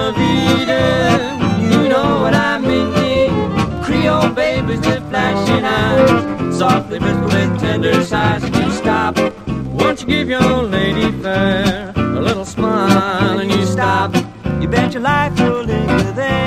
la vida, you know what I mean. Creole babies with flashing eyes, softly whisper with tender sighs. And you stop, won't you give your old lady fair a little smile, and you stop. You bet your life you'll linger there.